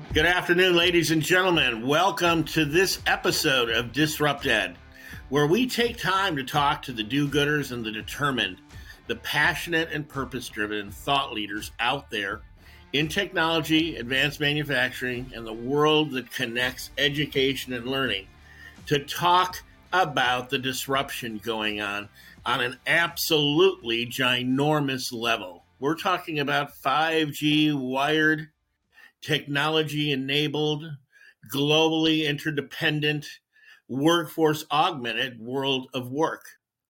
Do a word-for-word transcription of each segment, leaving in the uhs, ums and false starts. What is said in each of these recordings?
Good afternoon, ladies and gentlemen. Welcome to this episode of Disrupt Ed, where we take time to talk to the do-gooders and the determined, the passionate and purpose-driven thought leaders out there in technology, advanced manufacturing, and the world that connects education and learning to talk about the disruption going on on an absolutely ginormous level. We're talking about five G wired, technology-enabled, globally interdependent, workforce augmented world of work.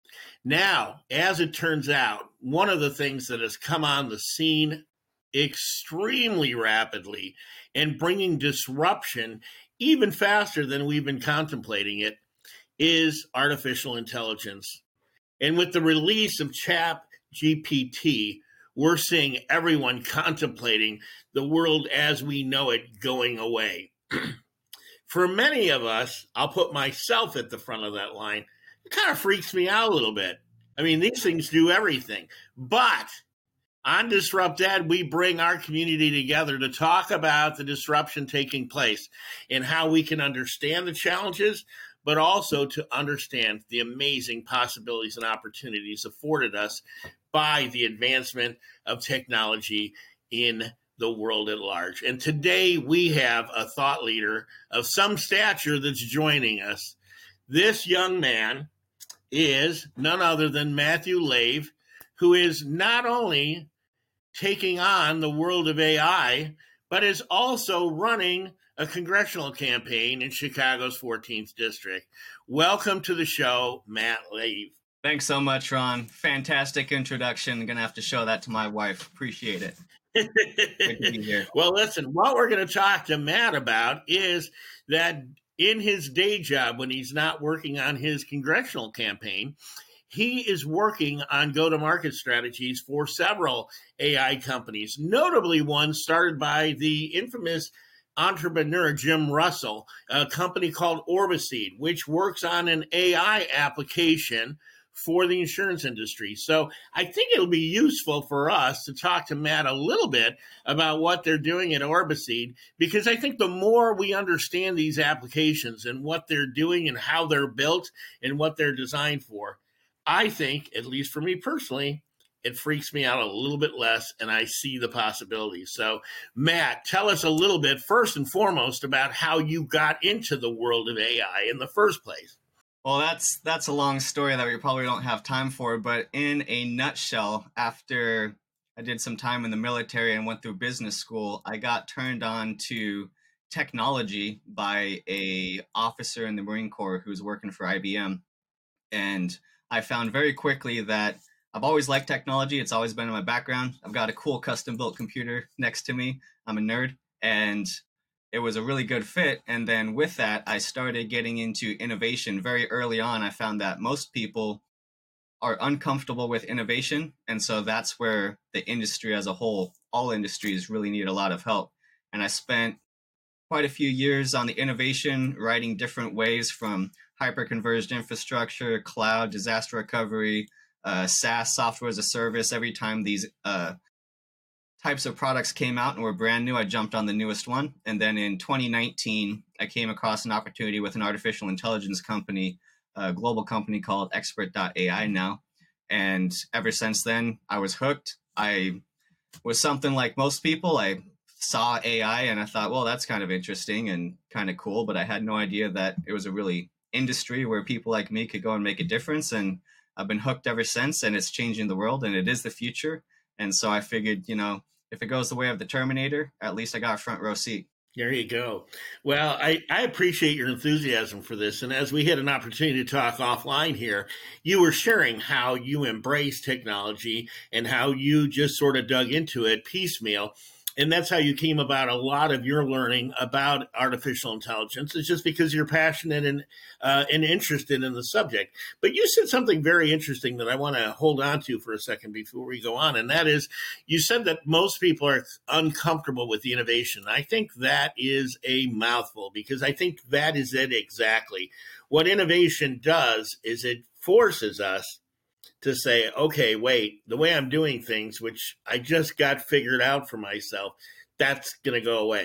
Now, as it turns out, one of the things that has come on the scene extremely rapidly and bringing disruption even faster than we've been contemplating it is artificial intelligence. And with the release of Chat G P T, we're seeing everyone contemplating the world as we know it going away. For many of us, I'll put myself at the front of that line, it kind of freaks me out a little bit. I mean, these things do everything. But on Disrupt Ed, we bring our community together to talk about the disruption taking place and how we can understand the challenges, but also to understand the amazing possibilities and opportunities afforded us by the advancement of technology in the world at large. And today we have a thought leader of some stature that's joining us. This young man is none other than Matthew Lave, who is not only taking on the world of A I, but is also running a congressional campaign in Chicago's fourteenth district. Welcome to the show, Matt Lave. Thanks so much, Ron. Fantastic introduction. I'm going to have to show that to my wife. Appreciate it. Good to be here. Well, listen, what we're going to talk to Matt about is that in his day job, when he's not working on his congressional campaign, he is working on go-to-market strategies for several A I companies, notably one started by the infamous entrepreneur Jim Russell, a company called Orbiseed, which works on an A I application for the insurance industry. So I think it'll be useful for us to talk to Matt a little bit about what they're doing at Orbiseed, because I think the more we understand these applications and what they're doing and how they're built and what they're designed for, I think, at least for me personally, it freaks me out a little bit less, and I see the possibilities. So, Matt, tell us a little bit, first and foremost, about how you got into the world of A I in the first place. Well, that's that's a long story that we probably don't have time for, but in a nutshell, after I did some time in the military and went through business school, I got turned on to technology by a officer in the Marine Corps who's working for I B M. And I found very quickly that I've always liked technology. It's always been in my background. I've got a cool custom-built computer next to me. I'm a nerd, and it was a really good fit. And then with that, I started getting into innovation. Very early on, I found that most people are uncomfortable with innovation. And so that's where the industry as a whole, all industries really need a lot of help. And I spent quite a few years on the innovation, writing different ways from hyper-converged infrastructure, cloud, disaster recovery, uh, SaaS, software as a service. Every time these uh, types of products came out and were brand new, I jumped on the newest one. And then in twenty nineteen, I came across an opportunity with an artificial intelligence company, a global company called Expert dot A I now. And ever since then, I was hooked. I was something like most people. I saw A I and I thought, well, that's kind of interesting and kind of cool, but I had no idea that it was a really industry where people like me could go and make a difference. And I've been hooked ever since, and it's changing the world, and it is the future. And so I figured, you know, if it goes the way of the Terminator, at least I got a front row seat. There you go. Well, I, I appreciate your enthusiasm for this. And as we had an opportunity to talk offline here, you were sharing how you embrace technology and how you just sort of dug into it piecemeal. And that's how you came about a lot of your learning about artificial intelligence. It's just because you're passionate and uh, and interested in the subject. But you said something very interesting that I want to hold on to for a second before we go on. And that is, you said that most people are uncomfortable with the innovation. I think that is a mouthful, because I think that is it exactly. What innovation does is it forces us to say, okay, wait, the way I'm doing things, which I just got figured out for myself, that's going to go away.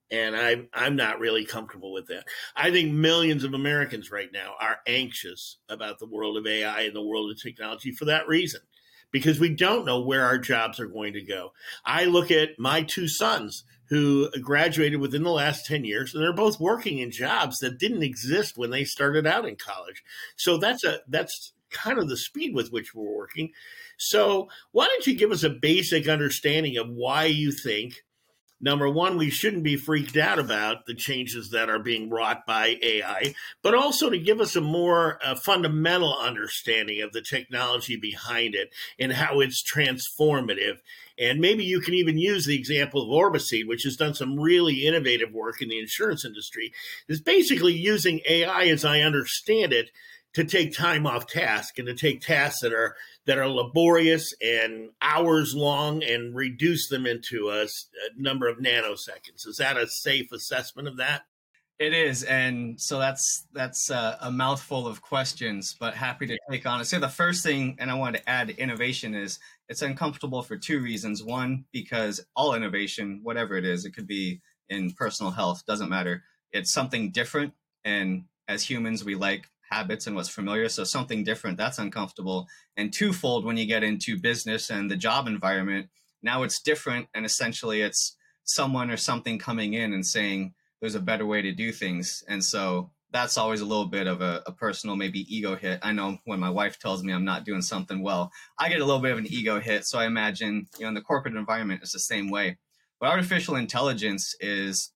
And I'm, I'm not really comfortable with that. I think millions of Americans right now are anxious about the world of A I and the world of technology for that reason, because we don't know where our jobs are going to go. I look at my two sons who graduated within the last ten years, and they're both working in jobs that didn't exist when they started out in college. So that's a that's kind of the speed with which we're working. So why don't you give us a basic understanding of why you think, number one, we shouldn't be freaked out about the changes that are being wrought by A I, but also to give us a more uh, fundamental understanding of the technology behind it and how it's transformative. And maybe you can even use the example of Orbiseed, which has done some really innovative work in the insurance industry. It's basically using A I, as I understand it, to take time off task and to take tasks that are that are laborious and hours long and reduce them into a, a number of nanoseconds. Is that a safe assessment of that? It is, and so that's that's a, a mouthful of questions, but happy to take on it. So the first thing, and I want to add innovation, is it's uncomfortable for two reasons. One, because all innovation, whatever it is, it could be in personal health, doesn't matter. It's something different, and as humans, we like habits and what's familiar. So something different, that's uncomfortable. And twofold, when you get into business and the job environment, now it's different. And essentially it's someone or something coming in and saying there's a better way to do things. And so that's always a little bit of a, a personal, maybe ego hit. I know when my wife tells me I'm not doing something well, I get a little bit of an ego hit. So I imagine, you know, in the corporate environment, it's the same way. But artificial intelligence is,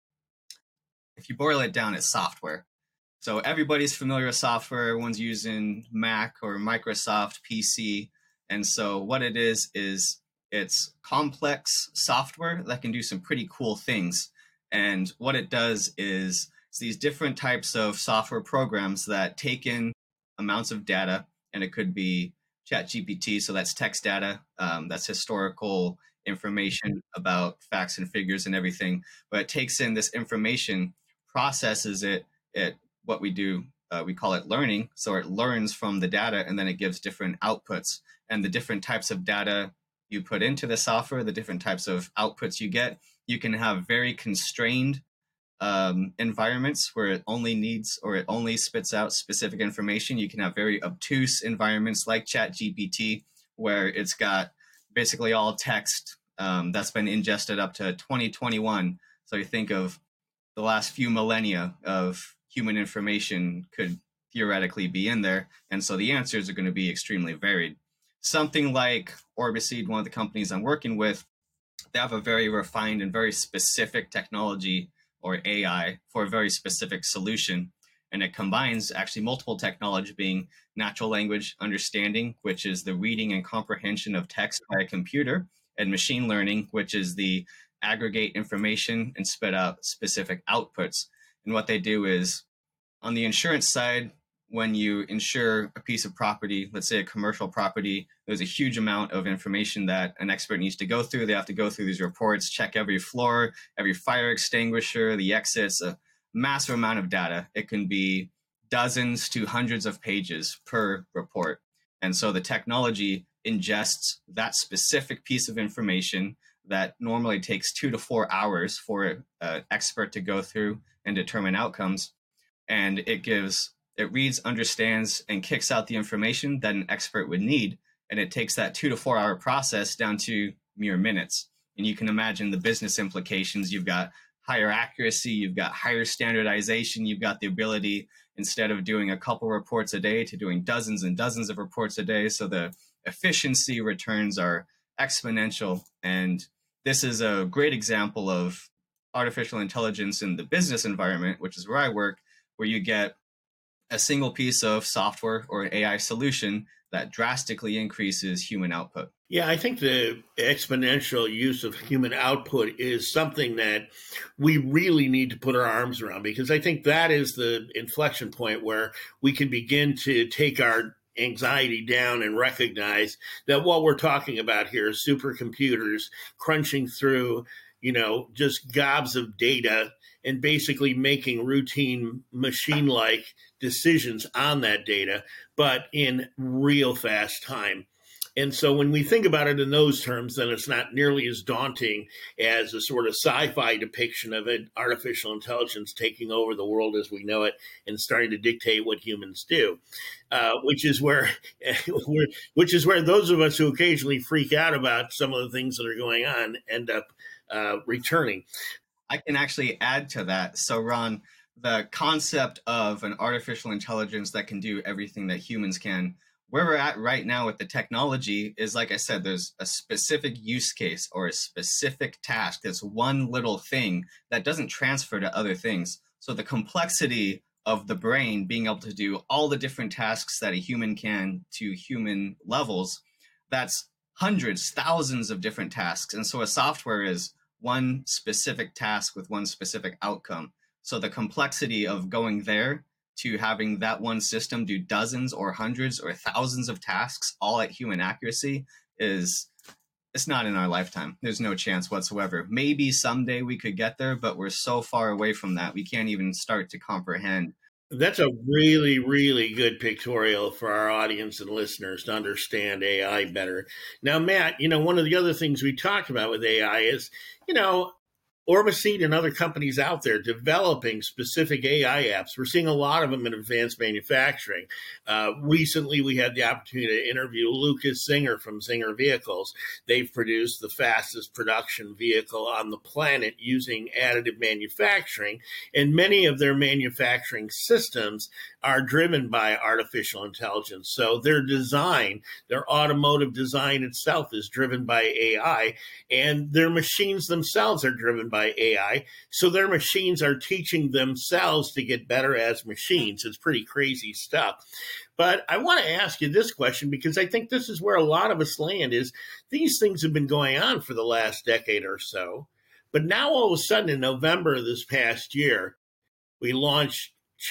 if you boil it down, it's software. So everybody's familiar with software. Everyone's using Mac or Microsoft P C. And so what it is, is it's complex software that can do some pretty cool things. And what it does is it's these different types of software programs that take in amounts of data, and it could be ChatGPT. So that's text data. Um, that's historical information about facts and figures and everything. But it takes in this information, processes it, it what we do, uh, we call it learning. So it learns from the data, and then it gives different outputs. And the different types of data you put into the software, the different types of outputs you get, you can have very constrained um, environments where it only needs or it only spits out specific information. You can have very obtuse environments like ChatGPT, where it's got basically all text um, that's been ingested up to twenty twenty-one. So you think of the last few millennia of human information could theoretically be in there. And so the answers are going to be extremely varied. Something like Orbiseed, one of the companies I'm working with, they have a very refined and very specific technology, or A I, for a very specific solution. And it combines actually multiple technology, being natural language understanding, which is the reading and comprehension of text by a computer, and machine learning, which is the aggregate information and spit out specific outputs. And what they do is, on the insurance side, when you insure a piece of property, let's say a commercial property, there's a huge amount of information that an expert needs to go through. They have to go through these reports, check every floor, every fire extinguisher, the exits, a massive amount of data. It can be dozens to hundreds of pages per report. And so the technology ingests that specific piece of information that normally takes two to four hours for an expert to go through and determine outcomes. And it gives, it reads, understands, and kicks out the information that an expert would need. And it takes that two to four hour process down to mere minutes. And you can imagine the business implications. You've got higher accuracy, you've got higher standardization, you've got the ability, instead of doing a couple reports a day, to doing dozens and dozens of reports a day. So the efficiency returns are exponential. And this is a great example of artificial intelligence in the business environment, which is where I work, where you get a single piece of software or an A I solution that drastically increases human output. Yeah, I think the exponential use of human output is something that we really need to put our arms around, because I think that is the inflection point where we can begin to take our anxiety down and recognize that what we're talking about here is supercomputers crunching through, you know, just gobs of data and basically making routine machine-like decisions on that data, but in real fast time. And so when we think about it in those terms, then it's not nearly as daunting as a sort of sci-fi depiction of it, artificial intelligence taking over the world as we know it and starting to dictate what humans do, uh, which is where, which is where those of us who occasionally freak out about some of the things that are going on end up uh, returning. I can actually add to that. So, Ron, the concept of an artificial intelligence that can do everything that humans can, where we're at right now with the technology is, like I said, there's a specific use case or a specific task. That's one little thing that doesn't transfer to other things. So the complexity of the brain being able to do all the different tasks that a human can to human levels, that's hundreds, thousands of different tasks. And so a software is one specific task with one specific outcome. So the complexity of going there to having that one system do dozens or hundreds or thousands of tasks all at human accuracy is, it's not in our lifetime. There's no chance whatsoever. Maybe someday we could get there, but we're so far away from that. We can't even start to comprehend. That's a really, really good pictorial for our audience and listeners to understand A I better. Now, Matt, you know, one of the other things we talked about with A I is, you know, Orbiseed and other companies out there developing specific A I apps. We're seeing a lot of them in advanced manufacturing. Uh, recently, we had the opportunity to interview Lucas Zinger from Zinger Vehicles. They've produced the fastest production vehicle on the planet using additive manufacturing, and many of their manufacturing systems are driven by artificial intelligence. So their design, their automotive design itself is driven by A I, and their machines themselves are driven by A I. So their machines are teaching themselves to get better as machines. It's pretty crazy stuff. But I want to ask you this question because I think this is where a lot of us land is these things have been going on for the last decade or so. But now all of a sudden in November of this past year, we launched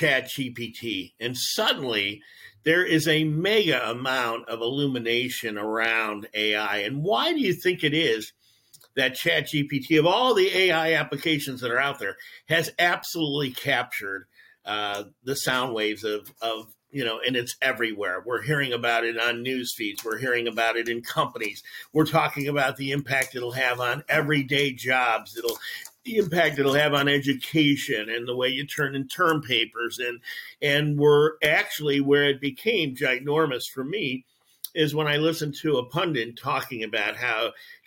ChatGPT, and suddenly there is a mega amount of illumination around A I. And why do you think it is that ChatGPT, of all the A I applications that are out there, has absolutely captured uh, the sound waves of, of, you know, and it's everywhere. We're hearing about it on news feeds. We're hearing about it in companies. We're talking about the impact it'll have on everyday jobs. It'll the impact it'll have on education and the way you turn in term papers. And, and we're actually where it became ginormous for me is when I listened to a pundit talking about how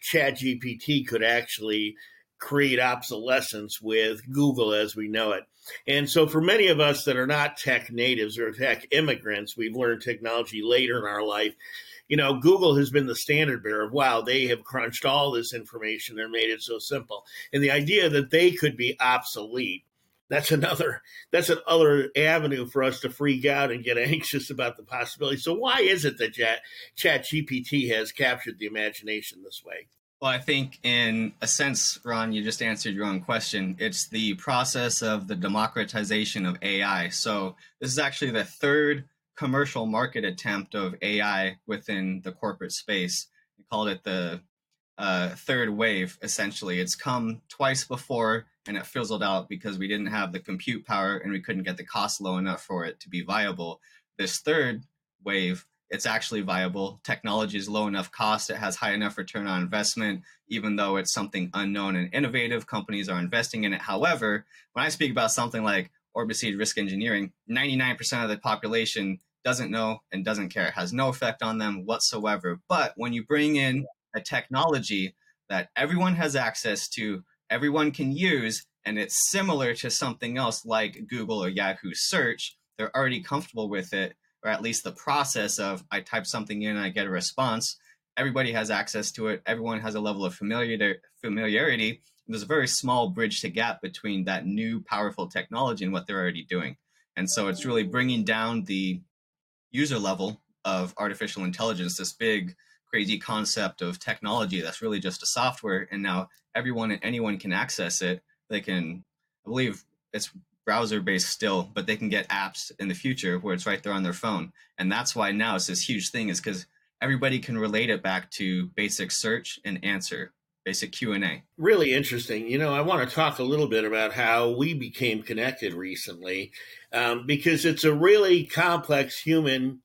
ChatGPT could actually create obsolescence with Google as we know it. And so for many of us that are not tech natives or tech immigrants, we've learned technology later in our life. You know, Google has been the standard bearer of, wow, they have crunched all this information and made it so simple. And the idea that they could be obsolete, that's another that's another avenue for us to freak out and get anxious about the possibility. So why is it that Chat, ChatGPT has captured the imagination this way? Well, I think in a sense, Ron, you just answered your own question. It's the process of the democratization of A I. So this is actually the third commercial market attempt of A I within the corporate space. We called it the uh, third wave, essentially. It's come twice before, and it fizzled out because we didn't have the compute power and we couldn't get the cost low enough for it to be viable. This third wave, it's actually viable. Technology is low enough cost. It has high enough return on investment, even though it's something unknown and innovative. Companies are investing in it. However, when I speak about something like Orbiseed Risk Engineering, ninety-nine percent of the population doesn't know and doesn't care. It has no effect on them whatsoever. But when you bring in a technology that everyone has access to, everyone can use, and it's similar to something else like Google or Yahoo search, they're already comfortable with it, or at least the process of I type something in and I get a response. Everybody has access to it. Everyone has a level of familiar, familiarity. There's a very small bridge to gap between that new powerful technology and what they're already doing. And so it's really bringing down the user level of artificial intelligence, this big, crazy concept of technology that's really just a software. And now everyone and anyone can access it. They can, I believe it's browser based still, but they can get apps in the future where it's right there on their phone. And that's why now it's this huge thing, is because everybody can relate it back to basic search and answer, basic Q and A. Really interesting. You know, I want to talk a little bit about how we became connected recently, um, because it's a really complex human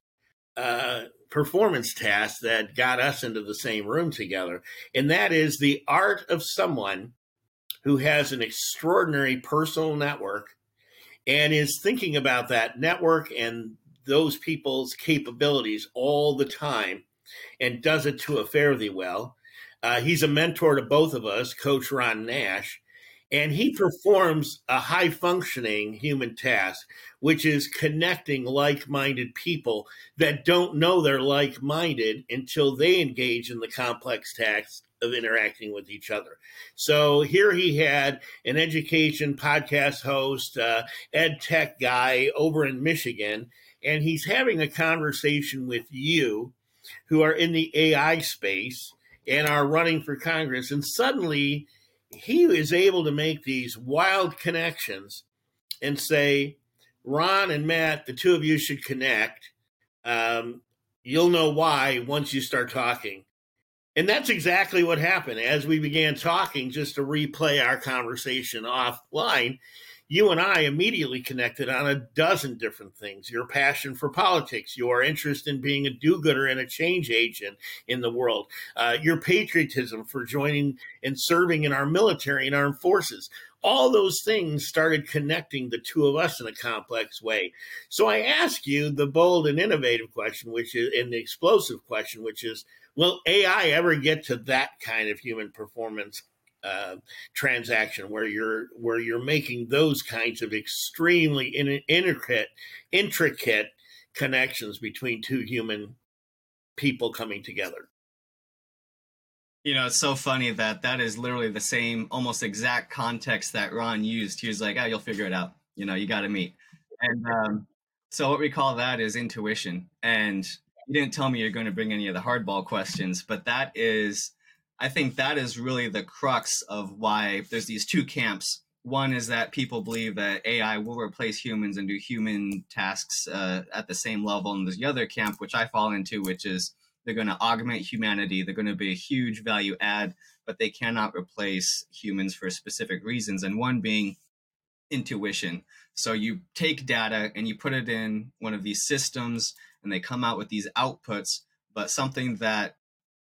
uh, performance task that got us into the same room together. And that is the art of someone who has an extraordinary personal network and is thinking about that network and those people's capabilities all the time and does it to a fare thee well. Uh, he's a mentor to both of us, Coach Ron Nash, and he performs a high functioning human task, which is connecting like minded people that don't know they're like minded until they engage in the complex task of interacting with each other. So here he had an education podcast host, uh, ed tech guy over in Michigan, and he's having a conversation with you who are in the A I space and are running for Congress. And suddenly he is able to make these wild connections and say, Ron and Matt, the two of you should connect. Um, you'll know why once you start talking. And that's exactly what happened. As we began talking, just to replay our conversation offline, you and I immediately connected on a dozen different things. Your passion for politics, your interest in being a do-gooder and a change agent in the world, uh, your patriotism for joining and serving in our military and armed forces. All those things started connecting the two of us in a complex way. So I ask you the bold and innovative question, which is, and the explosive question, which is, will A I ever get to that kind of human performance uh, transaction where you're where you're making those kinds of extremely in, intricate intricate connections between two human people coming together? You know, it's so funny that that is literally the same, almost exact context that Ron used. He was like, "Ah, oh, you'll figure it out. You know, you got to meet." And um, so what we call that is intuition. And you didn't tell me you're going to bring any of the hardball questions, but that is, I think that is really the crux of why there's these two camps. One is that people believe that A I will replace humans and do human tasks uh, at the same level. And there's the other camp, which I fall into, which is they're going to augment humanity. They're going to be a huge value add, but they cannot replace humans for specific reasons. And one being intuition. So you take data and you put it in one of these systems and they come out with these outputs, but something that,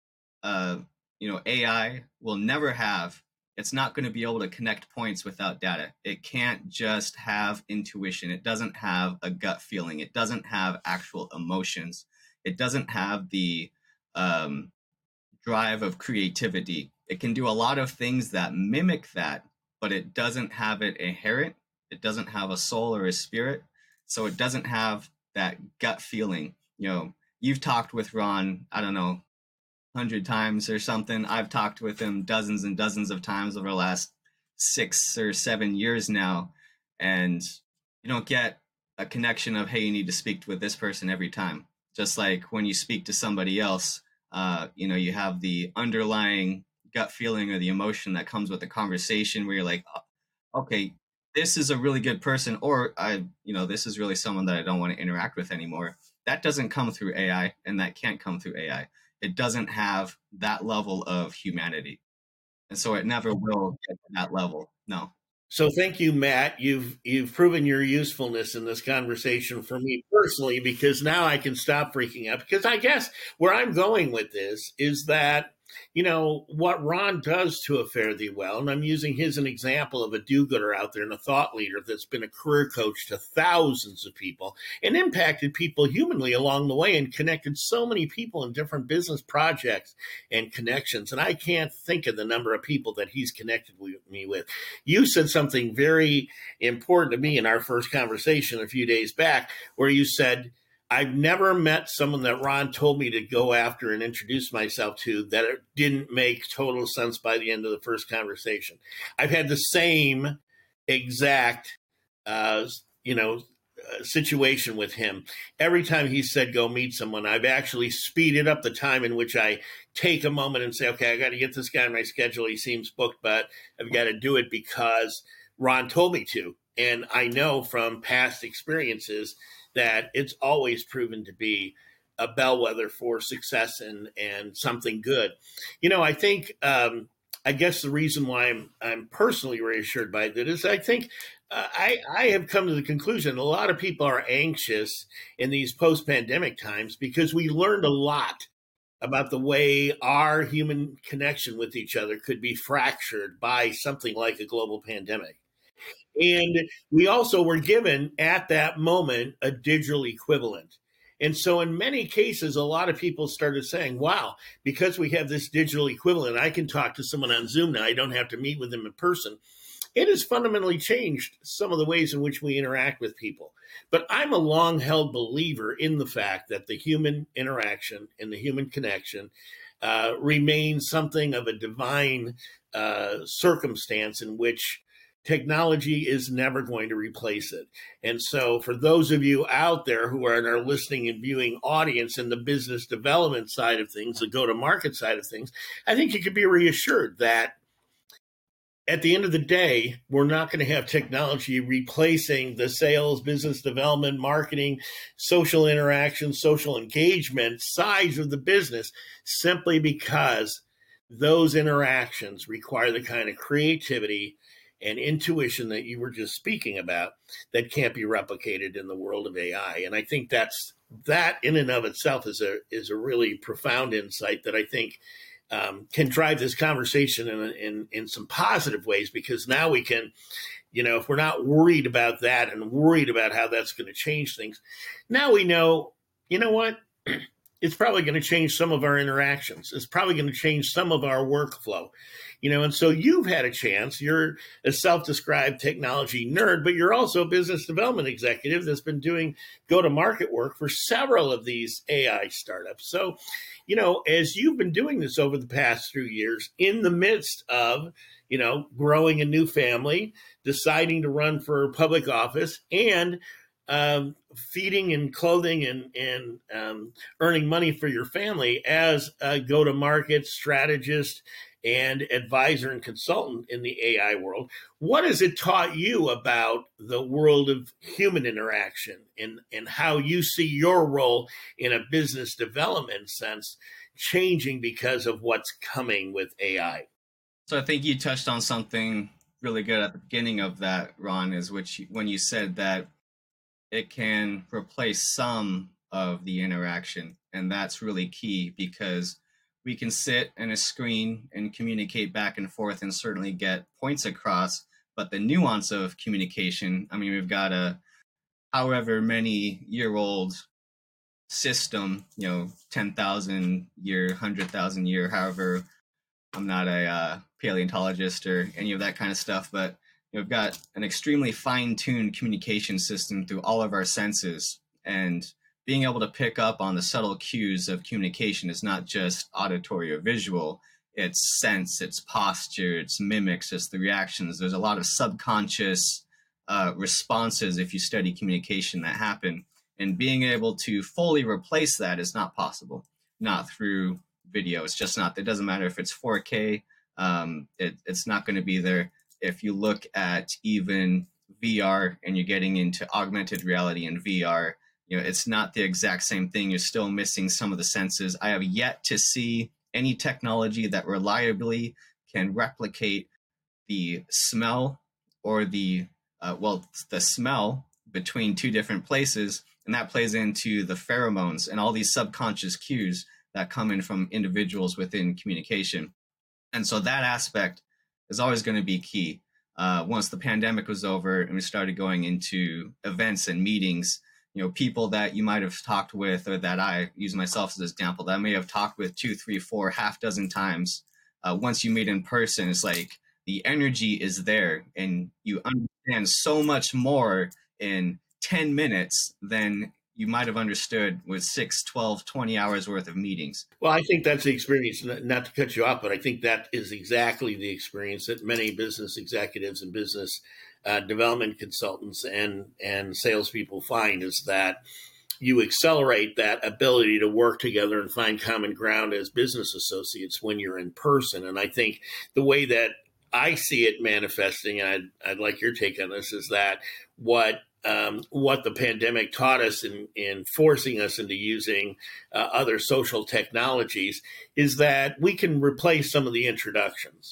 uh, you know, A I will never have. It's not going to be able to connect points without data. It can't just have intuition. It doesn't have a gut feeling. It doesn't have actual emotions. It doesn't have the um, drive of creativity. It can do a lot of things that mimic that, but it doesn't have it inherent. It doesn't have a soul or a spirit. So it doesn't have that gut feeling. You know, you've talked with Ron, I don't know, hundred times or something. I've talked with him dozens and dozens of times over the last six or seven years now. And you don't get a connection of, hey, you need to speak with this person every time. Just like when you speak to somebody else, uh, you know, you have the underlying gut feeling or the emotion that comes with the conversation where you're like, okay, this is a really good person, or I, you know, this is really someone that I don't want to interact with anymore. That doesn't come through A I, and that can't come through A I. It doesn't have that level of humanity. And so it never will get to that level. No. So thank you, Matt. You've you've proven your usefulness in this conversation for me personally, because now I can stop freaking out. Because I guess where I'm going with this is that, you know, what Ron does to a fare thee well, and I'm using his an example of a do-gooder out there and a thought leader that's been a career coach to thousands of people and impacted people humanly along the way and connected so many people in different business projects and connections. And I can't think of the number of people that he's connected with me with. You said something very important to me in our first conversation a few days back, where you said, I've never met someone that Ron told me to go after and introduce myself to that it didn't make total sense by the end of the first conversation. I've had the same exact, uh, you know, uh, situation with him. Every time he said go meet someone, I've actually speeded up the time in which I take a moment and say, okay, I got to get this guy on my schedule. He seems booked, but I've got to do it because Ron told me to. And I know from past experiences that it's always proven to be a bellwether for success and, and something good. You know, I think um, I guess the reason why I'm I'm personally reassured by that is I think uh, I I have come to the conclusion a lot of people are anxious in these post pandemic times because we learned a lot about the way our human connection with each other could be fractured by something like a global pandemic. And we also were given at that moment a digital equivalent. And so, in many cases, a lot of people started saying, wow, because we have this digital equivalent, I can talk to someone on Zoom now. I don't have to meet with them in person. It has fundamentally changed some of the ways in which we interact with people. But I'm a long held believer in the fact that the human interaction and the human connection uh, remains something of a divine uh, circumstance in which technology is never going to replace it. And so for those of you out there who are in our listening and viewing audience in the business development side of things, the go-to-market side of things, I think you could be reassured that at the end of the day, we're not going to have technology replacing the sales, business development, marketing, social interaction, social engagement sides of the business, simply because those interactions require the kind of creativity and intuition that you were just speaking about that can't be replicated in the world of A I. And I think that's that in and of itself is a is a really profound insight that I think um, can drive this conversation in, in in some positive ways, because now we can, you know, if we're not worried about that and worried about how that's going to change things, now we know, you know what? It's probably going to change some of our interactions. It's probably going to change some of our workflow, you know, and so you've had a chance. You're a self-described technology nerd, but you're also a business development executive that's been doing go-to-market work for several of these A I startups. So, you know, as you've been doing this over the past few years in the midst of, you know, growing a new family, deciding to run for public office, and Um, feeding and clothing and, and um, earning money for your family as a go-to-market strategist and advisor and consultant in the A I world. What has it taught you about the world of human interaction and, and how you see your role in a business development sense changing because of what's coming with A I? So I think you touched on something really good at the beginning of that, Ron, is which when you said that it can replace some of the interaction. And that's really key, because we can sit in a screen and communicate back and forth and certainly get points across. But the nuance of communication, I mean, we've got a however many year old system, you know, ten thousand year, one hundred thousand year, however, I'm not a uh, paleontologist or any of that kind of stuff, but we've got an extremely fine-tuned communication system through all of our senses, and being able to pick up on the subtle cues of communication is not just auditory or visual. It's sense, it's posture, it's mimics, it's the reactions. There's a lot of subconscious uh, responses, if you study communication, that happen. And being able to fully replace that is not possible, not through video. It's just not. It doesn't matter if it's four K. Um, it, it's not going to be there. If you look at even V R and you're getting into augmented reality and V R, you know, it's not the exact same thing. You're still missing some of the senses. I have yet to see any technology that reliably can replicate the smell or the, uh, well, the smell between two different places. And that plays into the pheromones and all these subconscious cues that come in from individuals within communication. And so that aspect is always going to be key. Uh, once the pandemic was over and we started going into events and meetings, you know, people that you might have talked with, or that I use myself as an example, that I may have talked with two, three, four, half dozen times. Uh, once you meet in person, it's like the energy is there, and you understand so much more in ten minutes than you might have understood with six, twelve, twenty hours worth of meetings. Well, I think that's the experience, not to cut you off, but I think that is exactly the experience that many business executives and business uh, development consultants and, and salespeople find, is that you accelerate that ability to work together and find common ground as business associates when you're in person. And I think the way that I see it manifesting, and I'd, I'd like your take on this, is that what Um, what the pandemic taught us in, in forcing us into using uh, other social technologies is that we can replace some of the introductions.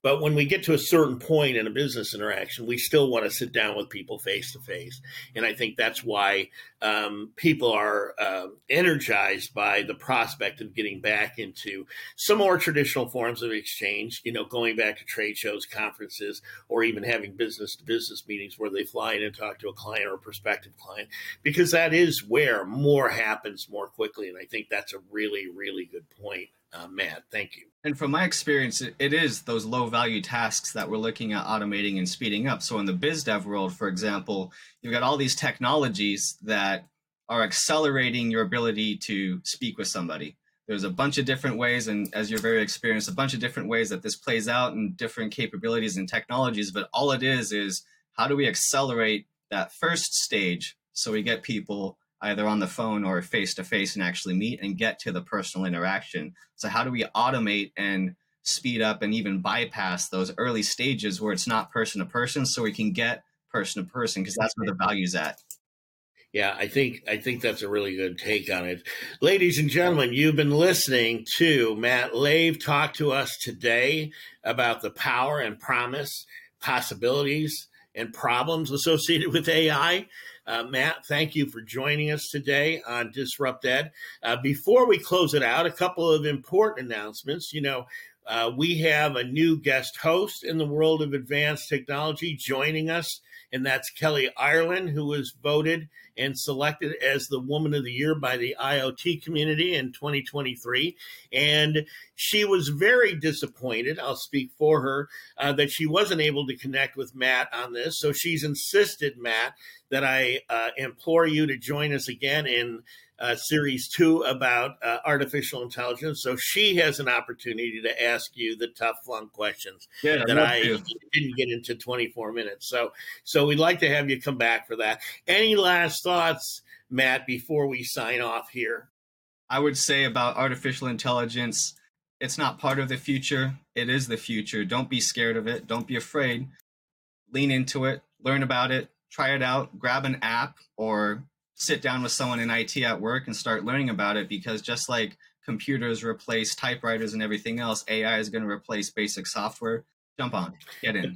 But when we get to a certain point in a business interaction, we still want to sit down with people face to face. And I think that's why um, people are uh, energized by the prospect of getting back into some more traditional forms of exchange, you know, going back to trade shows, conferences, or even having business to business meetings where they fly in and talk to a client or a prospective client, because that is where more happens more quickly. And I think that's a really, really good point. Uh, Matt, thank you. And from my experience, it, it is those low value tasks that we're looking at automating and speeding up. So in the biz dev world, for example, you've got all these technologies that are accelerating your ability to speak with somebody. There's a bunch of different ways, and as you're very experienced, a bunch of different ways that this plays out and different capabilities and technologies. But all it is is how do we accelerate that first stage so we get people either on the phone or face-to-face and actually meet and get to the personal interaction. So how do we automate and speed up and even bypass those early stages where it's not person-to-person so we can get person-to-person, because that's where the value's at. Yeah, I think I think that's a really good take on it. Ladies and gentlemen, you've been listening to Matt Lave talk to us today about the power and promise, possibilities, and problems associated with A I. Uh, Matt, thank you for joining us today on Disrupt Ed. Uh, before we close it out, a couple of important announcements. You know, uh, we have a new guest host in the world of advanced technology joining us, and that's Kelly Ireland, who was voted and selected as the Woman of the Year by the I O T community in twenty twenty-three. And she was very disappointed, I'll speak for her, uh, that she wasn't able to connect with Matt on this. So she's insisted, Matt, that I uh, implore you to join us again in uh, series two about uh, artificial intelligence. So she has an opportunity to ask you the tough flung questions yeah, that I to. didn't get into twenty-four minutes. So, so we'd like to have you come back for that. Any last thoughts, Matt, before we sign off here? I would say about artificial intelligence, it's not part of the future. It is the future. Don't be scared of it. Don't be afraid. Lean into it, learn about it, try it out, grab an app or sit down with someone in I T at work and start learning about it, because just like computers replace typewriters and everything else, A I is going to replace basic software. Jump on, get in.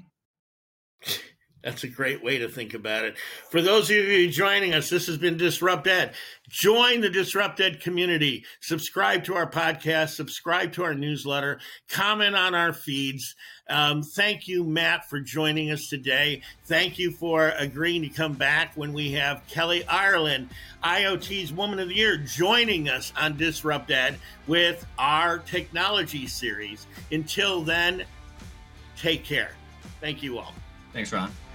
That's a great way to think about it. For those of you joining us, this has been Disrupt Ed. Join the Disrupt Ed community. Subscribe to our podcast. Subscribe to our newsletter. Comment on our feeds. Um, thank you, Matt, for joining us today. Thank you for agreeing to come back when we have Kelly Ireland, I O T's Woman of the Year, joining us on Disrupt Ed with our technology series. Until then, take care. Thank you all. Thanks, Ron.